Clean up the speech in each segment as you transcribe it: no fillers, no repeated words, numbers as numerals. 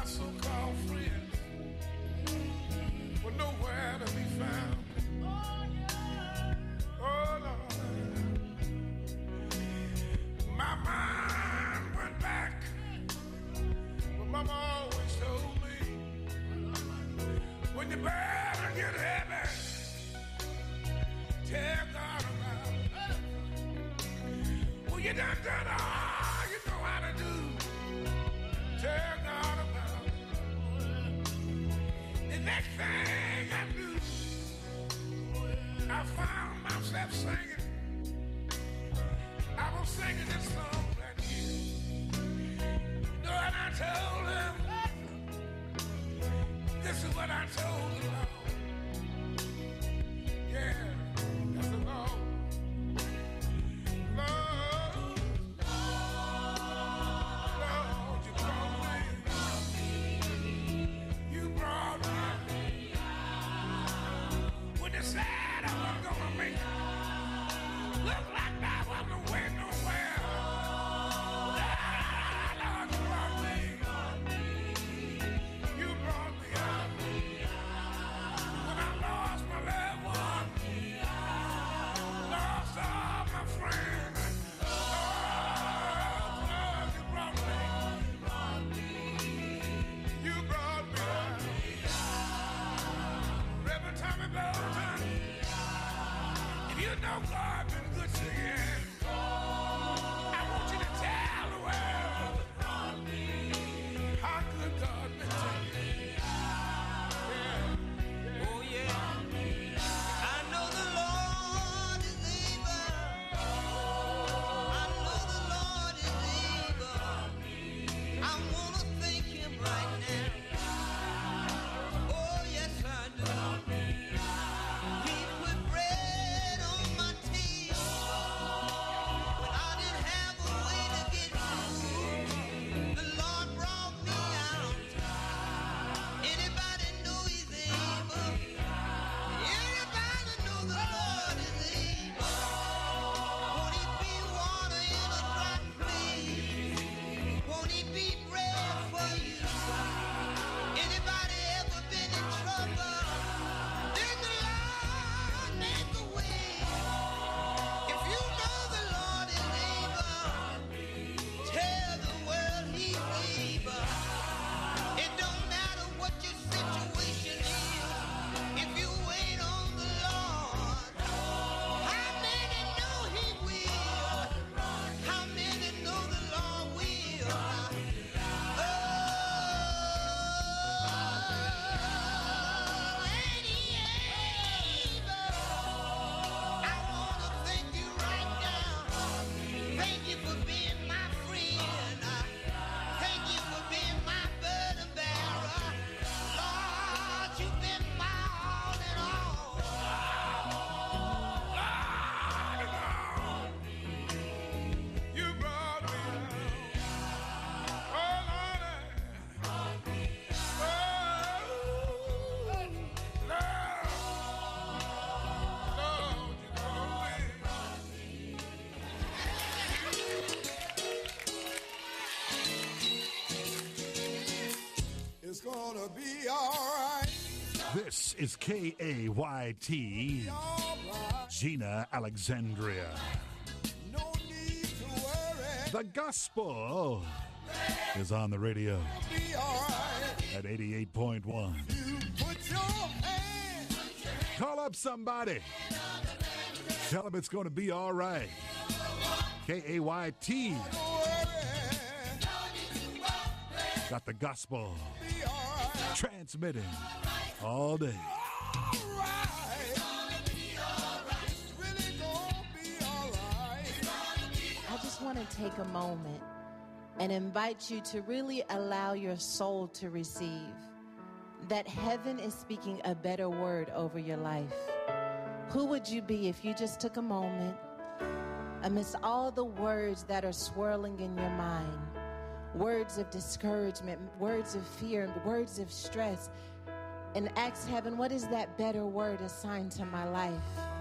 so-called friends were nowhere to be found. Oh, Lord. My mind went back, but Mama always told me, when you better get heavy, tell God about it. When you done all you know how to do, tell God about it. The next thing I knew, I found myself singing. I was singing this song right here. You know what I told him? This is what I told the Lord. Yeah, that's the Lord. Lord, you brought me. You brought me. When they said I wasn't gonna make it, look like I wasn't going nowhere. Lord, you brought me. You brought me out. When I lost my loved one, lost all my friends. Lord, you brought me. You brought me out. Every time it blows, honey, if you know God been good to you, I want you to tell the world how good God been to you. Yeah. Oh yeah, I know the Lord is able. I know the Lord is able. I wanna thank Him right now. Oh yes I do. He put bread on my table when I didn't have a way to get food. The Lord brought me out. Anybody know He's able? Anybody know the Lord is able? Won't He be water in a dry place? Won't He be bread for you? Anybody ever been in trouble? Then the Lord make a way. If you know the Lord is able, tell the world He's able. It don't matter what your situation is. If you wait on the Lord, how many know He will? How many know the Lord will? Oh, ain't He able? I wanna thank you right now. Thank you for being my friend. Thank you for being my burden bearer. Lord, you've been my all in all. You brought me out. Oh, Lord. Oh, Lord. Lord, you brought me. It's gonna be all right. This is KAYT, All right. Gina Alexandria. No need to worry. The gospel is on the radio Be all right. at 88.1. You put your hand. Call up somebody. Tell them it's going to be all right. KAYT Don't worry. got the gospel Be all right. transmitting all day. All right. It's really gonna be all right. I just want to take a moment and invite you to really allow your soul to receive that heaven is speaking a better word over your life. Who would you be if you just took a moment amidst all the words that are swirling in your mind? Words of discouragement, words of fear, words of stress. And ask heaven, what is that better word assigned to my life?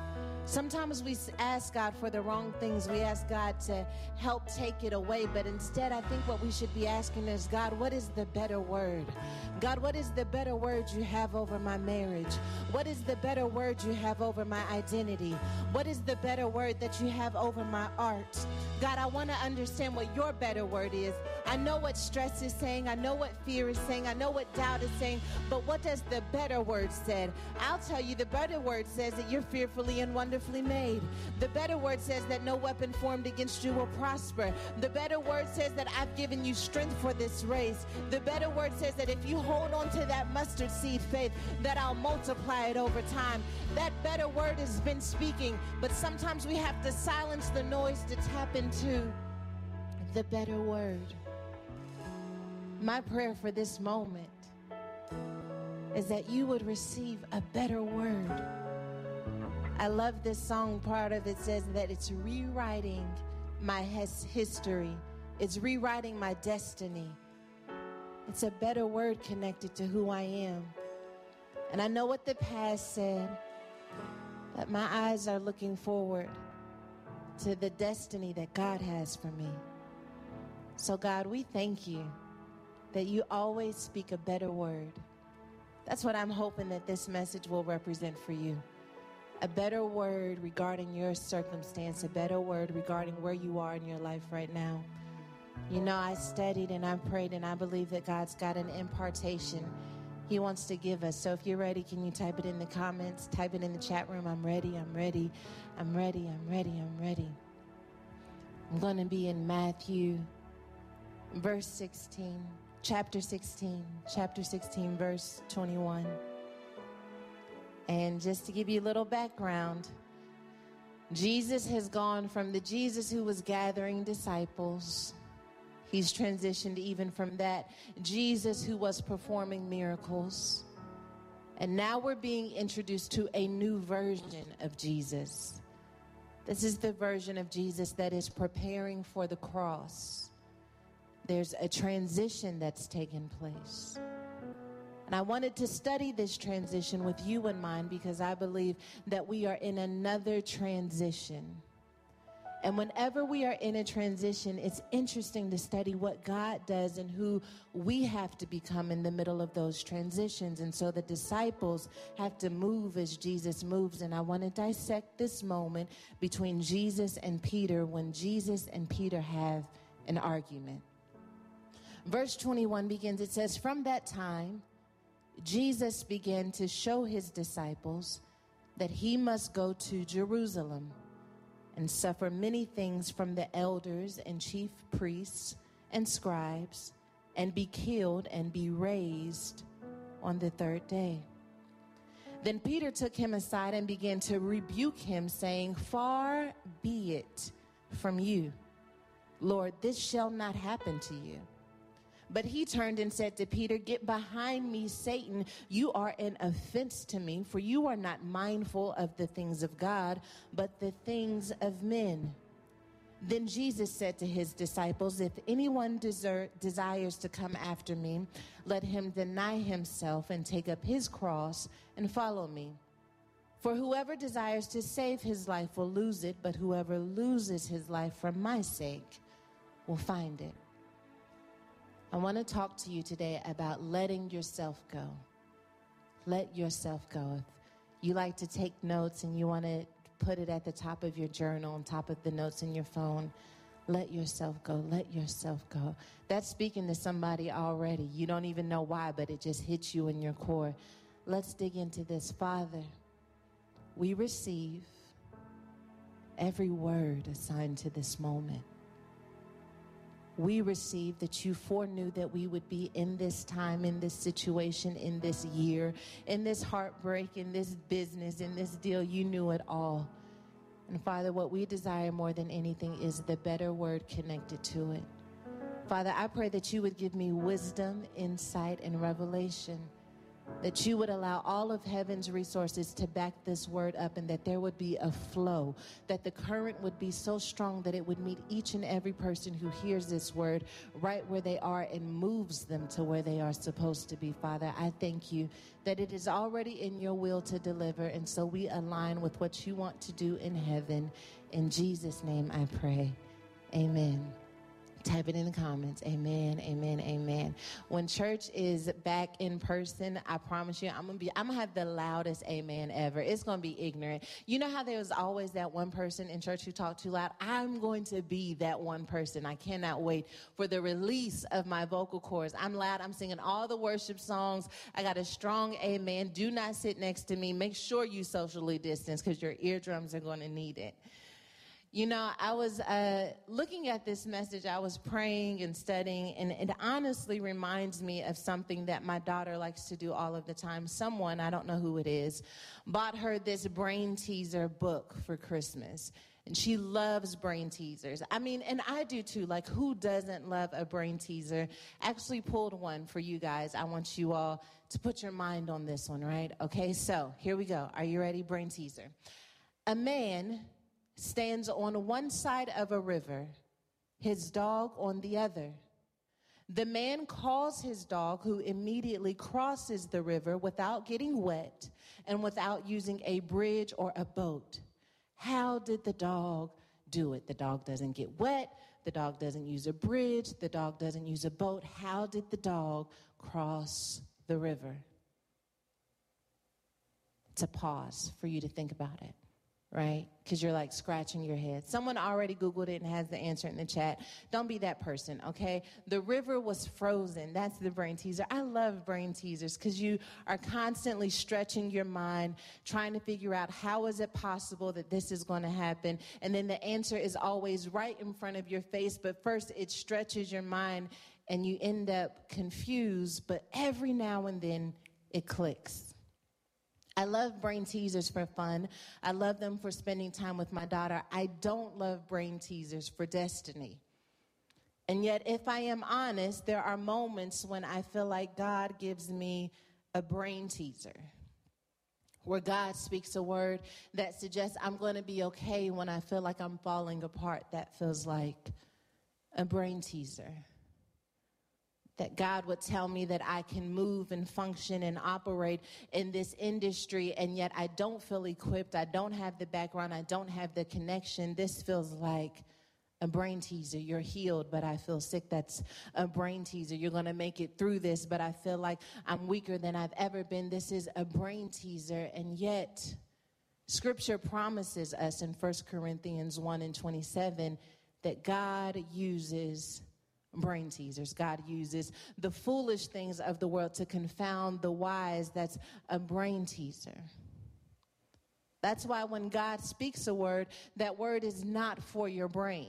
Sometimes we ask God for the wrong things. We ask God to help take it away. But instead, I think what we should be asking is, God, what is the better word? God, what is the better word you have over my marriage? What is the better word you have over my identity? What is the better word that you have over my art? God, I want to understand what your better word is. I know what stress is saying. I know what fear is saying. I know what doubt is saying. But what does the better word say? I'll tell you, the better word says that you're fearfully and wonderfully made. The better word says that no weapon formed against you will prosper. The better word says that I've given you strength for this race. The better word says that if you hold on to that mustard seed faith, that I'll multiply it over time. That better word has been speaking, but sometimes we have to silence the noise to tap into the better word. My prayer for this moment is that you would receive a better word. I love this song. Part of it says that it's rewriting my history. It's rewriting my destiny. It's a better word connected to who I am. And I know what the past said, but my eyes are looking forward to the destiny that God has for me. So God, we thank you that you always speak a better word. That's what I'm hoping that this message will represent for you. A better word regarding your circumstance, a better word regarding where you are in your life right now. You know, I studied and I prayed and I believe that God's got an impartation He wants to give us. So if you're ready, can you type it in the comments? Type it in the chat room. I'm ready, I'm ready, I'm ready, I'm ready, I'm ready. I'm going to be in Matthew, verse 16, chapter 16, verse 21. And just to give you a little background, Jesus has gone from the Jesus who was gathering disciples. He's transitioned even from that Jesus who was performing miracles. And now we're being introduced to a new version of Jesus. This is the version of Jesus that is preparing for the cross. There's a transition that's taken place. And I wanted to study this transition with you in mind because I believe that we are in another transition. And whenever we are in a transition, it's interesting to study what God does and who we have to become in the middle of those transitions. And so the disciples have to move as Jesus moves. And I want to dissect this moment between Jesus and Peter when Jesus and Peter have an argument. Verse 21 begins, it says, "From that time, Jesus began to show his disciples that he must go to Jerusalem and suffer many things from the elders and chief priests and scribes, and be killed and be raised on the third day." Then Peter took him aside and began to rebuke him, saying, "Far be it from you, Lord, this shall not happen to you." But he turned and said to Peter, "Get behind me, Satan. You are an offense to me, for you are not mindful of the things of God, but the things of men." Then Jesus said to his disciples, "If anyone desires to come after me, let him deny himself and take up his cross and follow me. For whoever desires to save his life will lose it, but whoever loses his life for my sake will find it." I want to talk to you today about letting yourself go. Let yourself go. If you like to take notes and you want to put it at the top of your journal, on top of the notes in your phone, let yourself go. Let yourself go. That's speaking to somebody already. You don't even know why, but it just hits you in your core. Let's dig into this. Father, we receive every word assigned to this moment. We receive that you foreknew that we would be in this time, in this situation, in this year, in this heartbreak, in this business, in this deal. You knew it all. And Father, what we desire more than anything is the better word connected to it. Father, I pray that you would give me wisdom, insight, and revelation that you would allow all of heaven's resources to back this word up, and that there would be a flow, that the current would be so strong that it would meet each and every person who hears this word right where they are and moves them to where they are supposed to be. Father, I thank you that it is already in your will to deliver, and so we align with what you want to do in heaven. In Jesus' name I pray. Amen. Type it in the comments. Amen, amen, amen. When church is back in person, I promise you, I'm gonna have the loudest amen ever. It's gonna be ignorant. You know how there was always that one person in church who talked too loud? I'm going to be that one person. I cannot wait for the release of my vocal cords. I'm loud. I'm singing all the worship songs. I got a strong amen. Do not sit next to me. Make sure you socially distance, because your eardrums are going to need it. You know, I was looking at this message, I was praying and studying, and it honestly reminds me of something that my daughter likes to do all of the time. Someone, I don't know who it is, bought her this brain teaser book for Christmas. And she loves brain teasers. I mean, and I do too. Like, who doesn't love a brain teaser? Actually pulled one for you guys. I want you all to put your mind on this one, right? Okay, so here we go. Are you ready? Brain teaser. A man stands on one side of a river, his dog on the other. The man calls his dog, who immediately crosses the river without getting wet and without using a bridge or a boat. How did the dog do it? The dog doesn't get wet. The dog doesn't use a bridge. The dog doesn't use a boat. How did the dog cross the river? It's a pause for you to think about it. Right? Because you're like scratching your head. Someone already Googled it and has the answer in the chat. Don't be that person, okay? The river was frozen. That's the brain teaser. I love brain teasers because you are constantly stretching your mind, trying to figure out how is it possible that this is going to happen. And then the answer is always right in front of your face. But first it stretches your mind and you end up confused. But every now and then it clicks. I love brain teasers for fun. I love them for spending time with my daughter. I don't love brain teasers for destiny. And yet, if I am honest, there are moments when I feel like God gives me a brain teaser, where God speaks a word that suggests I'm going to be okay when I feel like I'm falling apart. That feels like a brain teaser. That God would tell me that I can move and function and operate in this industry, and yet I don't feel equipped. I don't have the background. I don't have the connection. This feels like a brain teaser. You're healed, but I feel sick. That's a brain teaser. You're going to make it through this, but I feel like I'm weaker than I've ever been. This is a brain teaser, and yet Scripture promises us in 1 Corinthians 1:27 that God uses brain teasers. God uses the foolish things of the world to confound the wise. That's a brain teaser. That's why when God speaks a word, that word is not for your brain.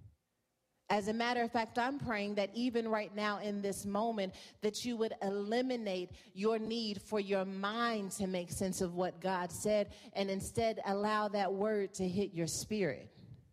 As a matter of fact, I'm praying that even right now in this moment, that you would eliminate your need for your mind to make sense of what God said, and instead allow that word to hit your spirit.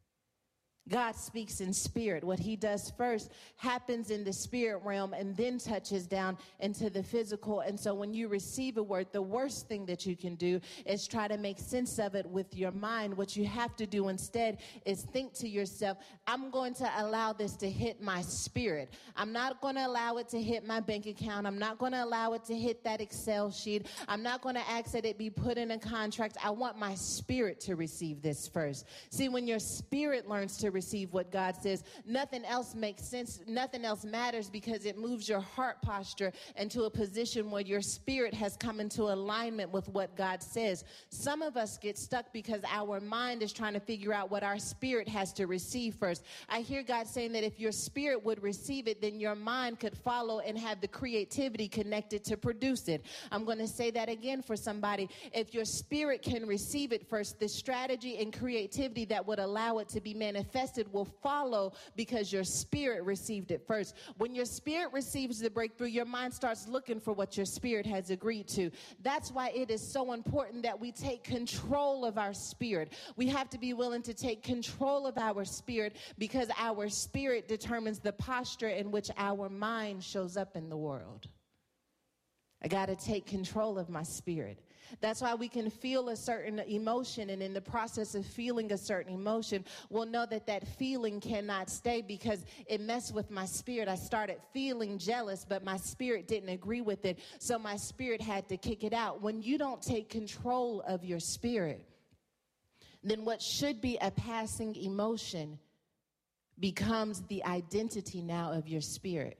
God speaks in spirit. What he does first happens in the spirit realm and then touches down into the physical. And so when you receive a word, the worst thing that you can do is try to make sense of it with your mind. What you have to do instead is think to yourself, I'm going to allow this to hit my spirit. I'm not going to allow it to hit my bank account. I'm not going to allow it to hit that Excel sheet. I'm not going to ask that it be put in a contract. I want my spirit to receive this first. See, when your spirit learns to receive what God says, nothing else makes sense. Nothing else matters, because it moves your heart posture into a position where your spirit has come into alignment with what God says. Some of us get stuck because our mind is trying to figure out what our spirit has to receive first. I hear God saying that if your spirit would receive it, then your mind could follow and have the creativity connected to produce it. I'm going to say that again for somebody. If your spirit can receive it first, the strategy and creativity that would allow it to be manifested will follow, because your spirit received it first. When your spirit receives the breakthrough, your mind starts looking for what your spirit has agreed to. That's why it is so important that we take control of our spirit. We have to be willing to take control of our spirit, because our spirit determines the posture in which our mind shows up in the world. I got to take control of my spirit. That's why we can feel a certain emotion, and in the process of feeling a certain emotion, we'll know that that feeling cannot stay because it messed with my spirit. I started feeling jealous, but my spirit didn't agree with it, so my spirit had to kick it out. When you don't take control of your spirit, then what should be a passing emotion becomes the identity now of your spirit.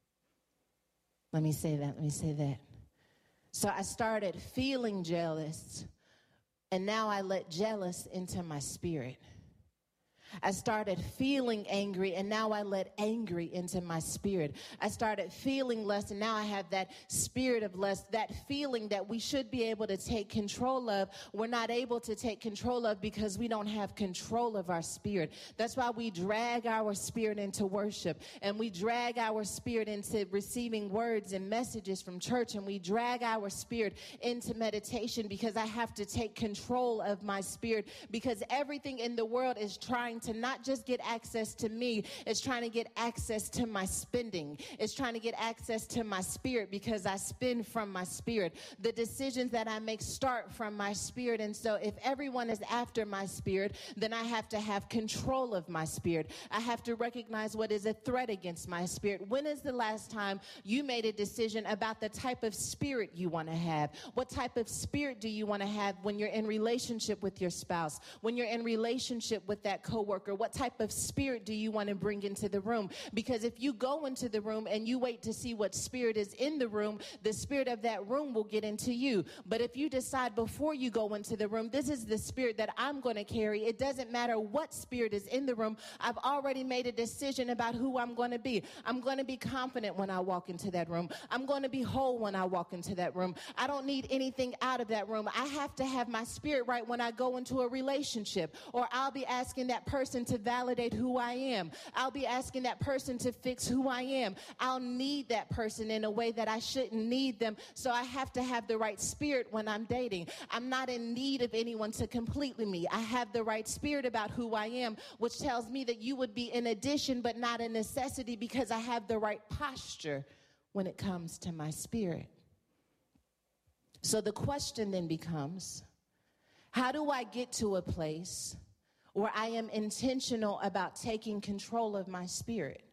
Let me say that. So I started feeling jealous, and now I let jealous into my spirit. I started feeling angry, and now I let angry into my spirit. I started feeling lust, and now I have that spirit of lust, that feeling that we should be able to take control of. We're not able to take control of because we don't have control of our spirit. That's why we drag our spirit into worship, and we drag our spirit into receiving words and messages from church, and we drag our spirit into meditation because I have to take control of my spirit, because everything in the world is trying to not just get access to me, it's trying to get access to my spending. It's trying to get access to my spirit because I spend from my spirit. The decisions that I make start from my spirit. And so if everyone is after my spirit, then I have to have control of my spirit. I have to recognize what is a threat against my spirit. When is the last time you made a decision about the type of spirit you want to have? What type of spirit do you want to have when you're in relationship with your spouse? When you're in relationship with that coworker? What type of spirit do you want to bring into the room? Because if you go into the room and you wait to see what spirit is in the room, the spirit of that room will get into you. But if you decide before you go into the room, this is the spirit that I'm going to carry, it doesn't matter what spirit is in the room. I've already made a decision about who I'm going to be. I'm going to be confident when I walk into that room. I'm going to be whole when I walk into that room. I don't need anything out of that room. I have to have my spirit right when I go into a relationship, or I'll be asking that person to validate who I am. I'll be asking that person to fix who I am. I'll need that person in a way that I shouldn't need them. So I have to have the right spirit when I'm dating. I'm not in need of anyone to completely me. I have the right spirit about who I am, which tells me that you would be an addition but not a necessity, because I have the right posture when it comes to my spirit. So the question then becomes, how do I get to a place where I am intentional about taking control of my spirit?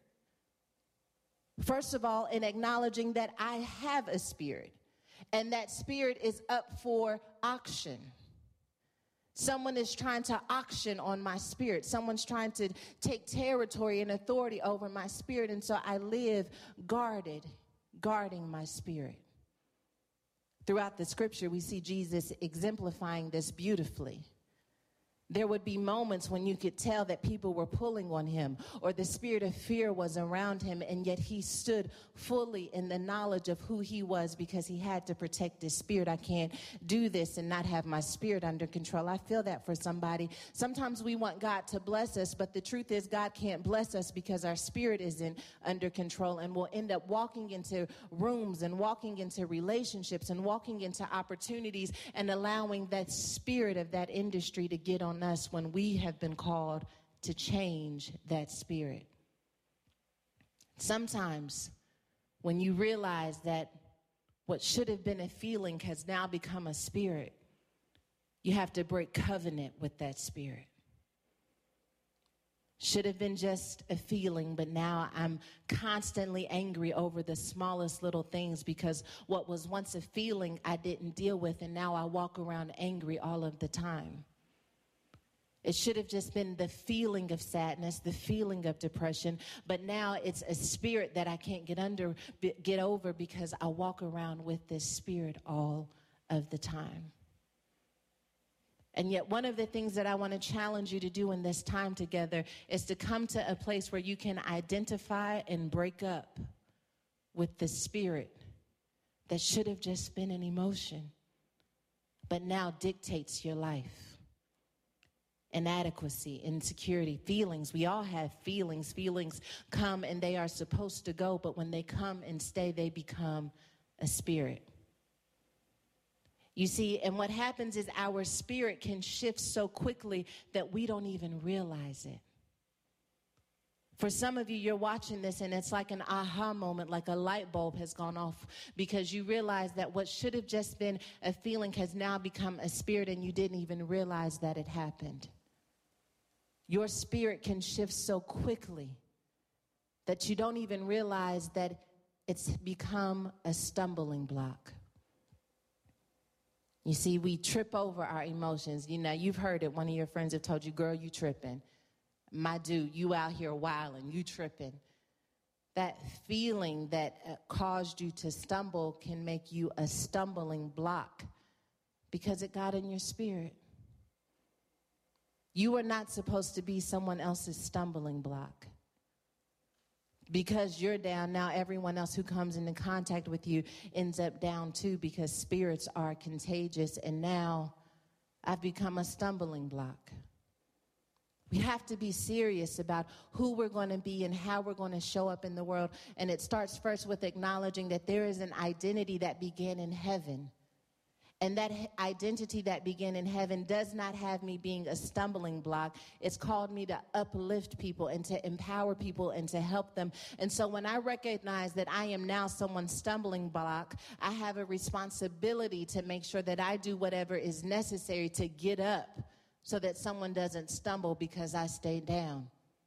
First of all, in acknowledging that I have a spirit, and that spirit is up for auction. Someone is trying to auction on my spirit. Someone's trying to take territory and authority over my spirit, and so I live guarding my spirit. Throughout the scripture, we see Jesus exemplifying this beautifully. There would be moments when you could tell that people were pulling on him, or the spirit of fear was around him, and yet he stood fully in the knowledge of who he was because he had to protect his spirit. I can't do this and not have my spirit under control. I feel that for somebody. Sometimes we want God to bless us, but the truth is God can't bless us because our spirit isn't under control, and we'll end up walking into rooms and walking into relationships and walking into opportunities and allowing that spirit of that industry to get on us when we have been called to change that spirit. Sometimes when you realize that what should have been a feeling has now become a spirit, you have to break covenant with that spirit. Should have been just a feeling, but now I'm constantly angry over the smallest little things because what was once a feeling I didn't deal with, and now I walk around angry all of the time. It should have just been the feeling of sadness, the feeling of depression, but now it's a spirit that I can't get over because I walk around with this spirit all of the time. And yet one of the things that I want to challenge you to do in this time together is to come to a place where you can identify and break up with the spirit that should have just been an emotion, but now dictates your life. Inadequacy, insecurity, feelings. We all have feelings. Feelings come and they are supposed to go, but when they come and stay, they become a spirit. You see, and what happens is our spirit can shift so quickly that we don't even realize it. For some of you, you're watching this and it's like an aha moment, like a light bulb has gone off because you realize that what should have just been a feeling has now become a spirit and you didn't even realize that it happened. Your spirit can shift so quickly that you don't even realize that it's become a stumbling block. You see, we trip over our emotions. You know, you've heard it. One of your friends have told you, girl, you tripping. My dude, you out here wilding, you tripping. That feeling that caused you to stumble can make you a stumbling block because it got in your spirit. You are not supposed to be someone else's stumbling block. Because you're down, now everyone else who comes into contact with you ends up down too, because spirits are contagious, and now I've become a stumbling block. We have to be serious about who we're going to be and how we're going to show up in the world. And it starts first with acknowledging that there is an identity that began in heaven. And that identity that began in heaven does not have me being a stumbling block. It's called me to uplift people and to empower people and to help them. And so when I recognize that I am now someone's stumbling block, I have a responsibility to make sure that I do whatever is necessary to get up so that someone doesn't stumble because I stay down.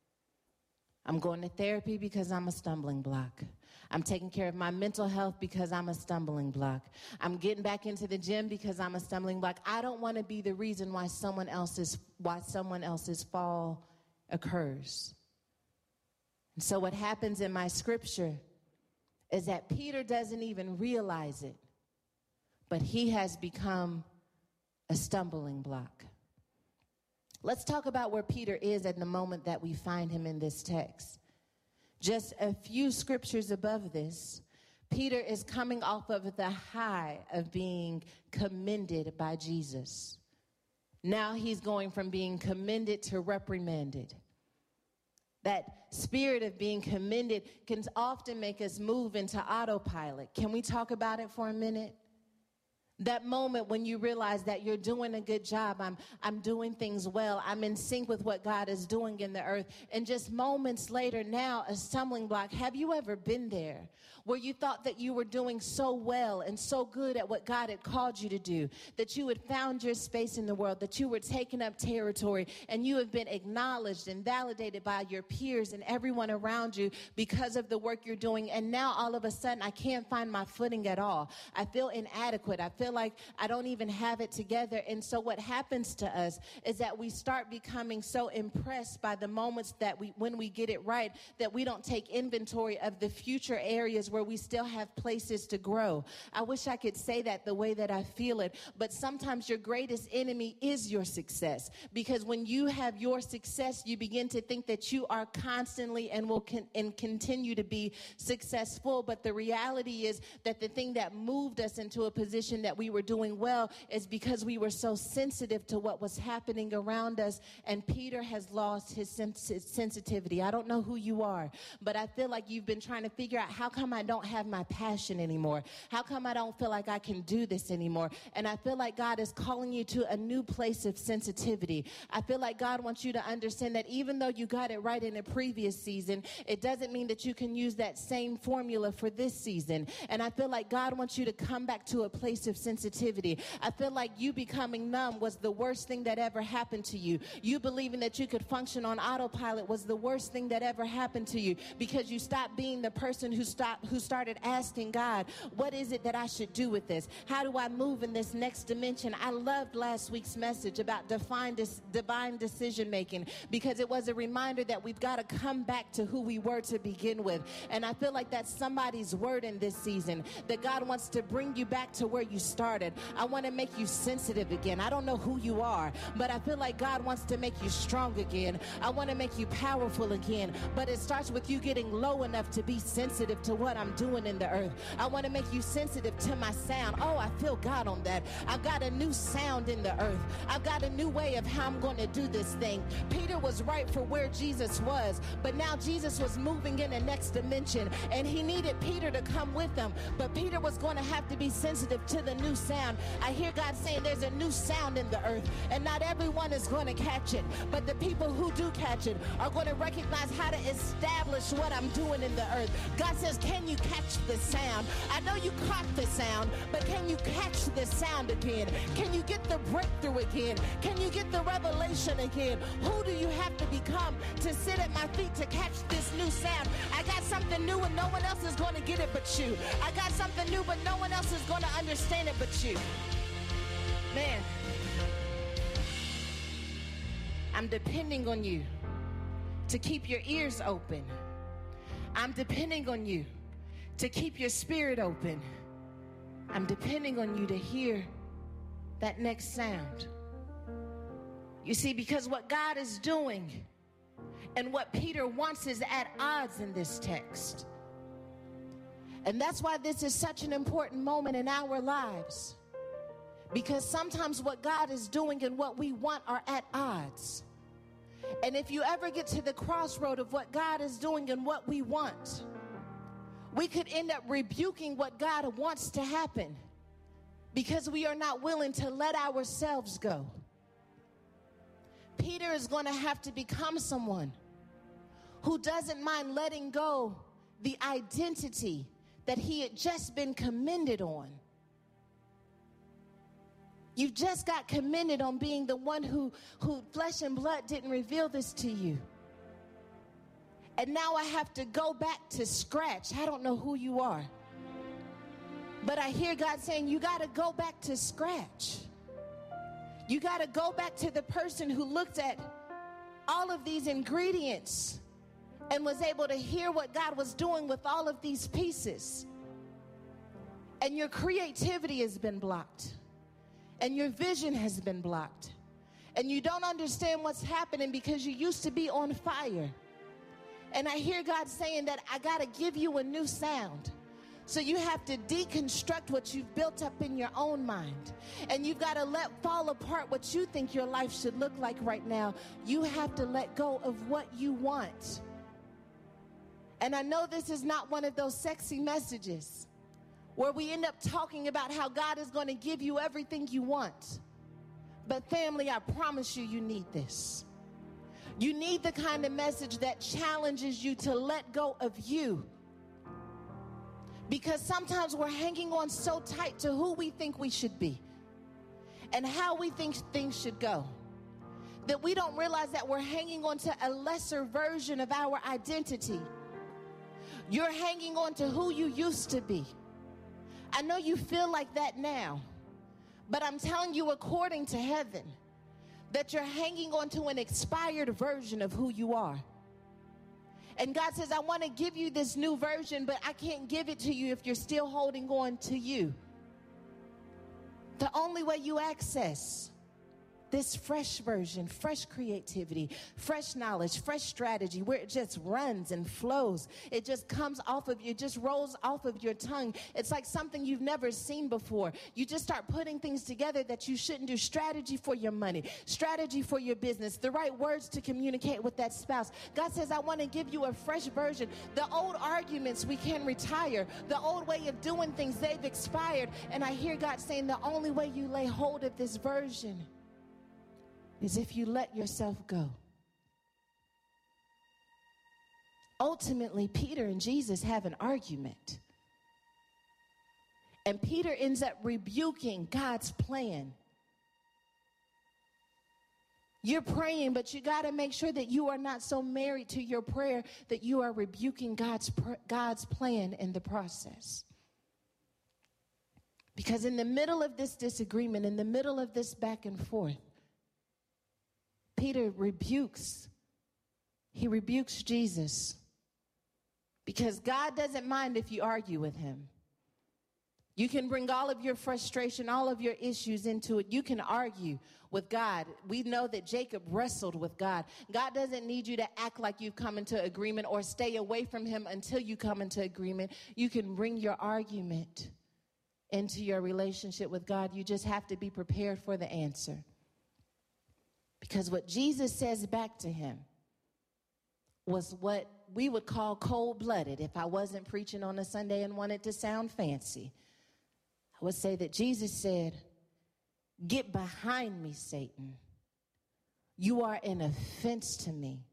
I'm going to therapy because I'm a stumbling block. I'm taking care of my mental health because I'm a stumbling block. I'm getting back into the gym because I'm a stumbling block. I don't want to be the reason why someone else's fall occurs. And so what happens in my scripture is that Peter doesn't even realize it, but he has become a stumbling block. Let's talk about where Peter is at the moment that we find him in this text. Just a few scriptures above this, Peter is coming off of the high of being commended by Jesus. Now he's going from being commended to reprimanded. That spirit of being commended can often make us move into autopilot. Can we talk about it for a minute? That moment when you realize that you're doing a good job, I'm doing things well, I'm in sync with what God is doing in the earth, and just moments later now, a stumbling block. Have you ever been there where you thought that you were doing so well and so good at what God had called you to do, that you had found your space in the world, that you were taking up territory, and you have been acknowledged and validated by your peers and everyone around you because of the work you're doing, and now all of a sudden I can't find my footing at all. I feel inadequate. I feel like I don't even have it together. And so what happens to us is that we start becoming so impressed by the moments that when we get it right, that we don't take inventory of the future areas where we still have places to grow. I wish I could say that the way that I feel it, but sometimes your greatest enemy is your success, because when you have your success, you begin to think that you are constantly and will continue to be successful. But the reality is that the thing that moved us into a position that we were doing well is because we were so sensitive to what was happening around us. And Peter has lost his sensitivity. I don't know who you are, but I feel like you've been trying to figure out, how come I don't have my passion anymore? How come I don't feel like I can do this anymore? And I feel like God is calling you to a new place of sensitivity. I feel like God wants you to understand that even though you got it right in a previous season, it doesn't mean that you can use that same formula for this season. And I feel like God wants you to come back to a place of sensitivity. I feel like you becoming numb was the worst thing that ever happened to you. You believing that you could function on autopilot was the worst thing that ever happened to you, because you stopped being the person who started asking God, what is it that I should do with this? How do I move in this next dimension? I loved last week's message about divine decision making, because it was a reminder that we've got to come back to who we were to begin with. And I feel like that's somebody's word in this season, that God wants to bring you back to where you started. I want to make you sensitive again. I don't know who you are, but I feel like God wants to make you strong again. I want to make you powerful again, but it starts with you getting low enough to be sensitive to what I'm doing in the earth. I want to make you sensitive to my sound. Oh, I feel God on that. I've got a new sound in the earth. I've got a new way of how I'm going to do this thing. Peter was right for where Jesus was, but now Jesus was moving in the next dimension, and he needed Peter to come with him, but Peter was going to have to be sensitive to the new sound. I hear God saying there's a new sound in the earth, and not everyone is going to catch it, but the people who do catch it are going to recognize how to establish what I'm doing in the earth. God says, can you catch the sound? I know you caught the sound, but can you catch the sound again? Can you get the breakthrough again? Can you get the revelation again? Who do you have to become to sit at my feet to catch this new sound? I got something new and no one else is going to get it but you. I got something new but no one else is going to understand it but you. Man, I'm depending on you to keep your ears open. I'm depending on you to keep your spirit open. I'm depending on you to hear that next sound. You see, because what God is doing and what Peter wants is at odds in this text. And that's why this is such an important moment in our lives. Because sometimes what God is doing and what we want are at odds. And if you ever get to the crossroad of what God is doing and what we want, we could end up rebuking what God wants to happen because we are not willing to let ourselves go. Peter is going to have to become someone who doesn't mind letting go the identity that he had just been commended on. You've just got commended on being the one who flesh and blood didn't reveal this to you. And now I have to go back to scratch. I don't know who you are. But I hear God saying, you got to go back to scratch. You got to go back to the person who looked at all of these ingredients and was able to hear what God was doing with all of these pieces. And your creativity has been blocked. And your vision has been blocked. And you don't understand what's happening because you used to be on fire. And I hear God saying that I got to give you a new sound. So you have to deconstruct what you've built up in your own mind. And you've got to let fall apart what you think your life should look like right now. You have to let go of what you want. And I know this is not one of those sexy messages where we end up talking about how God is going to give you everything you want. But family, I promise you, you need this. You need the kind of message that challenges you to let go of you. Because sometimes we're hanging on so tight to who we think we should be and how we think things should go that we don't realize that we're hanging on to a lesser version of our identity. You're hanging on to who you used to be. I know you feel like that now, but I'm telling you, according to heaven, that you're hanging on to an expired version of who you are. And God says, I want to give you this new version, but I can't give it to you if you're still holding on to you. The only way you access this fresh version, fresh creativity, fresh knowledge, fresh strategy, where it just runs and flows. It just comes off of you, it just rolls off of your tongue. It's like something you've never seen before. You just start putting things together that you shouldn't do. Strategy for your money, strategy for your business, the right words to communicate with that spouse. God says, I want to give you a fresh version. The old arguments we can retire. The old way of doing things, they've expired. And I hear God saying the only way you lay hold of this version is if you let yourself go. Ultimately, Peter and Jesus have an argument. And Peter ends up rebuking God's plan. You're praying, but you got to make sure that you are not so married to your prayer that you are rebuking God's plan in the process. Because in the middle of this disagreement, in the middle of this back and forth, Peter rebukes Jesus, because God doesn't mind if you argue with him. You can bring all of your frustration, all of your issues into it. You can argue with God. We know that Jacob wrestled with God. God doesn't need you to act like you've come into agreement or stay away from him until you come into agreement. You can bring your argument into your relationship with God. You just have to be prepared for the answer. Because what Jesus says back to him was what we would call cold-blooded if I wasn't preaching on a Sunday and wanted to sound fancy. would say that Jesus said, "Get behind me, Satan. You are an offense to me."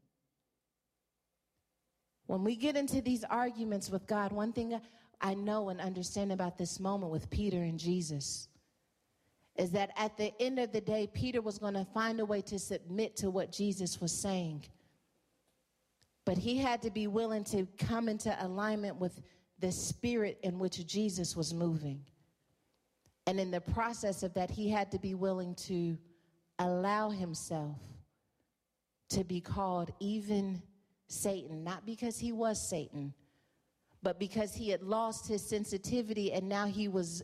When we get into these arguments with God, one thing I know and understand about this moment with Peter and Jesus is that at the end of the day, Peter was going to find a way to submit to what Jesus was saying. But he had to be willing to come into alignment with the spirit in which Jesus was moving. And in the process of that, he had to be willing to allow himself to be called even Satan, not because he was Satan, but because he had lost his sensitivity and now he was